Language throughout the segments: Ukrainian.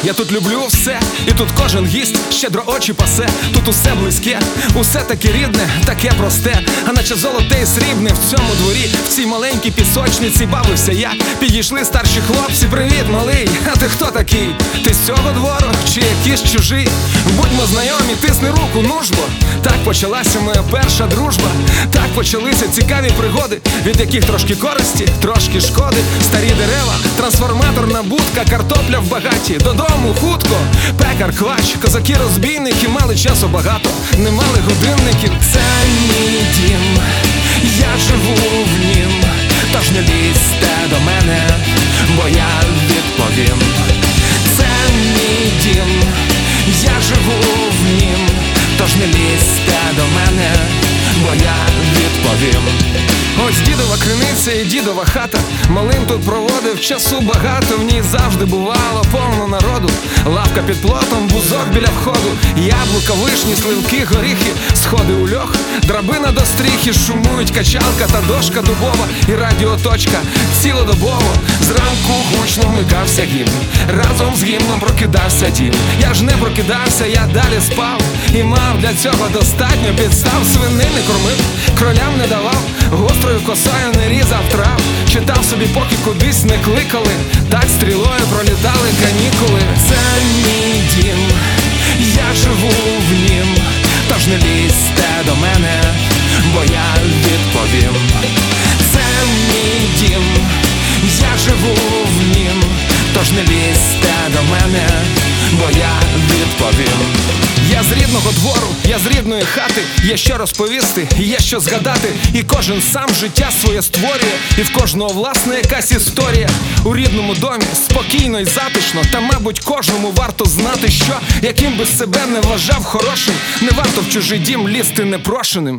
Я тут люблю все, і тут кожен гість щедро очі пасе. Тут усе близьке, усе таке рідне, таке просте, а наче золоте і срібне в цьому дворі, в цій маленькій пісочниці бавився я. Підійшли старші хлопці: привіт, малий, а ти хто такий? Ти з цього двору чи якийсь чужий? Будьмо знайомі, тисни руку, нужбо. Так почалася моя перша дружба. Так почалися цікаві пригоди, від яких трошки користі, трошки шкоди. Старі дерева, трансформаторна будка, картопля в багаті, додому хутко, пекар, квач, козаки-розбійники мали часу багато, не мали годинників. Це мій дім, я живу в нім, тож не лізьте до мене, бо я відповім. Це мій дім, я живу в нім, тож не лізьте до мене, бо я відповім. Ось дідова криниця і дідова хата. Малим тут проводив часу багато. В ній завжди бувало повно народу. Лавка під плотом, бузок біля входу, яблука, вишні, сливки, горіхи, сходи у льох, драбина до стріхи, шумують качалка та дошка дубова і радіоточка цілодобово. Зранку гучно вмикався гімн, разом з гімном прокидався дім. Я ж не прокидався, я далі спав, і мав для цього достатньо підстав. Свиней не кормив, кролям не давав, гострою косою не різав трав. Читав собі, поки кудись не кликали, так стрілою пролітали канікули. Це мій дім, я живу в нім, тож не лізьте до мене, бо я відповім. Це мій дім, я живу в нім, тож не лізьте до мене, бо я відповім. Я з рідного двору, я з рідної хати, є що розповісти, є що згадати. І кожен сам життя своє створює, і в кожного власна якась історія. У рідному домі спокійно і затишно, та мабуть кожному варто знати, що яким би себе не вважав хорошим, не варто в чужий дім лізти непрошеним.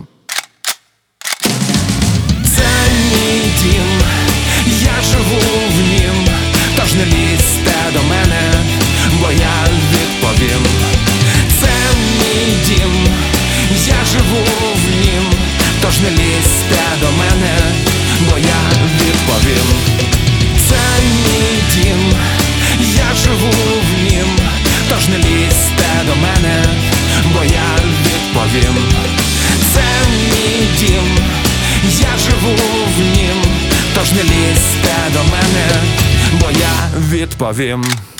Це мій дім, я живу в нім, тож не лізьте до мене, бо я відповім. Це мій дім, я живу в нім, тож не лізьте до мене, бо я відповім. Це мій дім, я живу в нім, тож не лізьте до мене, бо я відповім. Це мій дім, я живу в нім, тож не лізьте до мене, бо я відповім.